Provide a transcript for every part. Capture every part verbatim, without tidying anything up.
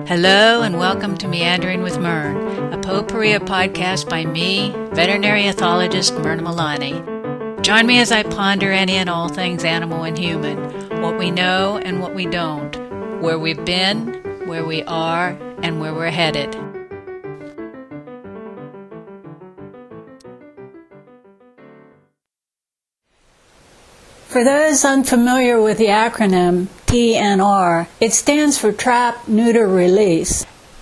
Hello and welcome to Meandering with Mern, a potpourri podcast by me, veterinary ethologist Myrna Milani. Join me as I ponder any and all things animal and human, what we know and what we don't, where we've been, where we are, and where we're headed. For those unfamiliar with the acronym T N R, it stands for Trap, Neuter, Release.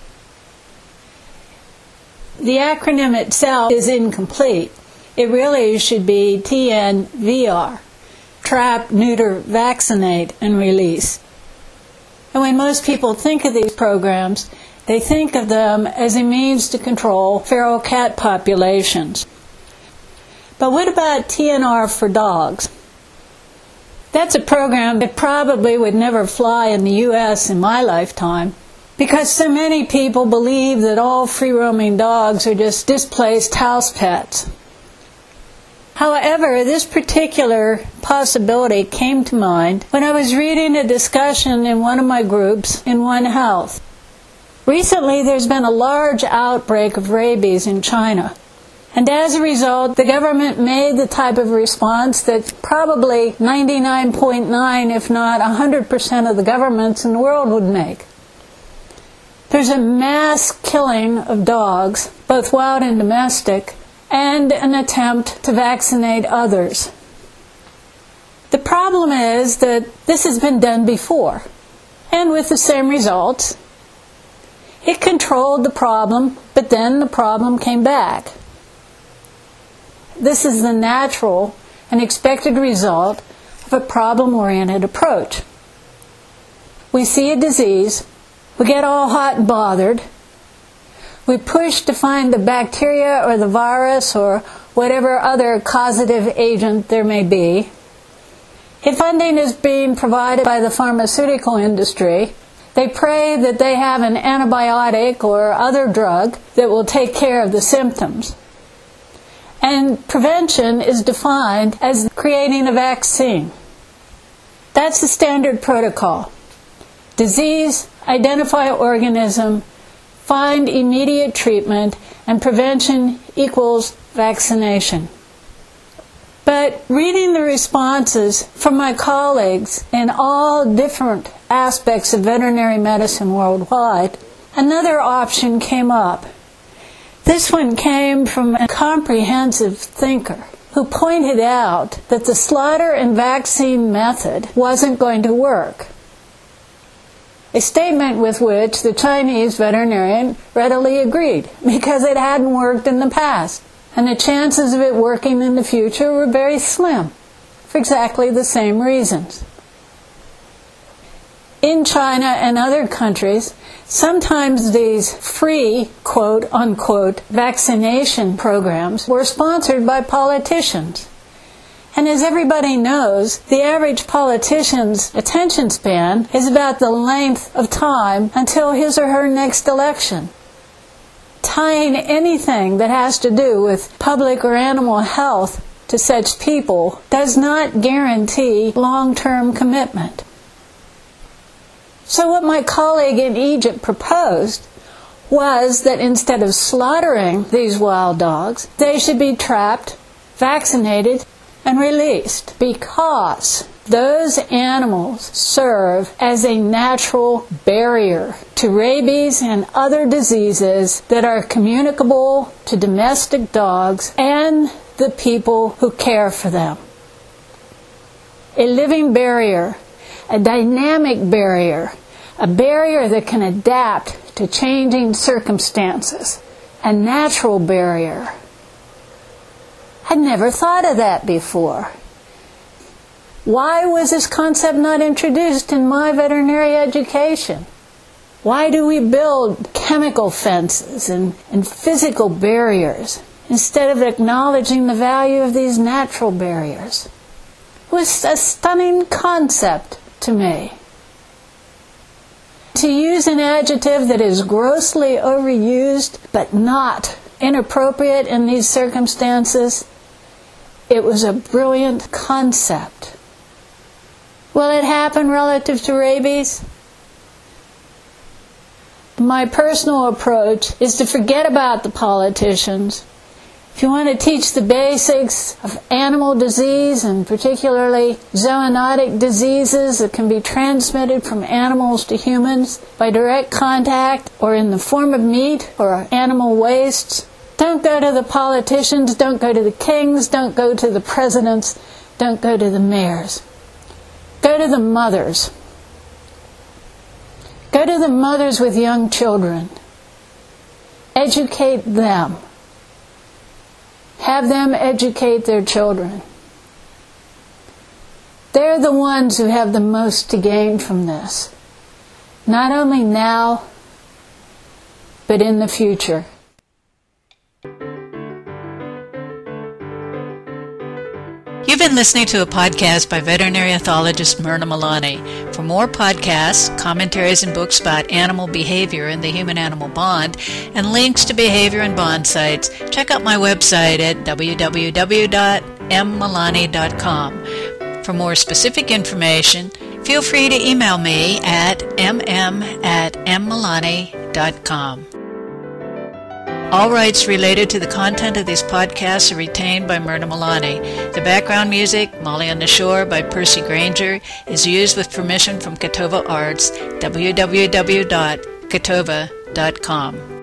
The acronym itself is incomplete. It really should be T N V R, Trap, Neuter, Vaccinate, and Release. And when most people think of these programs, they think of them as a means to control feral cat populations. But what about T N R for dogs? That's a program that probably would never fly in the U S in my lifetime, because so many people believe that all free-roaming dogs are just displaced house pets. However, this particular possibility came to mind when I was reading a discussion in one of my groups in One Health. Recently, there's been a large outbreak of rabies in China. And as a result, the government made the type of response that probably ninety-nine point nine, if not one hundred percent of the governments in the world would make. There's a mass killing of dogs, both wild and domestic, and an attempt to vaccinate others. The problem is that this has been done before, and with the same results. It controlled the problem, but then the problem came back. This is the natural and expected result of a problem-oriented approach. We see a disease, we get all hot and bothered, we push to find the bacteria or the virus or whatever other causative agent there may be. If funding is being provided by the pharmaceutical industry, they pray that they have an antibiotic or other drug that will take care of the symptoms. And prevention is defined as creating a vaccine. That's the standard protocol. Disease, identify organism, find immediate treatment, and prevention equals vaccination. But reading the responses from my colleagues in all different aspects of veterinary medicine worldwide, another option came up. This one came from a comprehensive thinker who pointed out that the slaughter and vaccine method wasn't going to work. A statement with which the Chinese veterinarian readily agreed, because it hadn't worked in the past, and the chances of it working in the future were very slim, for exactly the same reasons. In China and other countries, sometimes these free, quote-unquote, vaccination programs were sponsored by politicians. And as everybody knows, the average politician's attention span is about the length of time until his or her next election. Tying anything that has to do with public or animal health to such people does not guarantee long-term commitment. So what my colleague in Egypt proposed was that instead of slaughtering these wild dogs, they should be trapped, vaccinated, and released, because those animals serve as a natural barrier to rabies and other diseases that are communicable to domestic dogs and the people who care for them. A living barrier, a dynamic barrier, a barrier that can adapt to changing circumstances, a natural barrier. I'd never thought of that before. Why was this concept not introduced in my veterinary education? Why do we build chemical fences and, and physical barriers instead of acknowledging the value of these natural barriers? It was a stunning concept to me. To use an adjective that is grossly overused but not inappropriate in these circumstances, it was a brilliant concept. Will it happen relative to rabies? My personal approach is to forget about the politicians. If you want to teach the basics of animal disease, and particularly zoonotic diseases that can be transmitted from animals to humans by direct contact or in the form of meat or animal wastes, don't go to the politicians, don't go to the kings, don't go to the presidents, don't go to the mayors. Go to the mothers. Go to the mothers with young children. Educate them. Have them educate their children. They're the ones who have the most to gain from this. Not only now, but in the future. You've been listening to a podcast by veterinary ethologist Myrna Malani. For more podcasts, commentaries, and books about animal behavior and the human-animal bond, and links to behavior and bond sites, check out my website at w w w dot m malani dot com. For more specific information, feel free to email me at m m at m malani dot com. All rights related to the content of these podcasts are retained by Myrna Malani. The background music, Molly on the Shore by Percy Granger, is used with permission from Catova Arts, w w w dot catova dot com.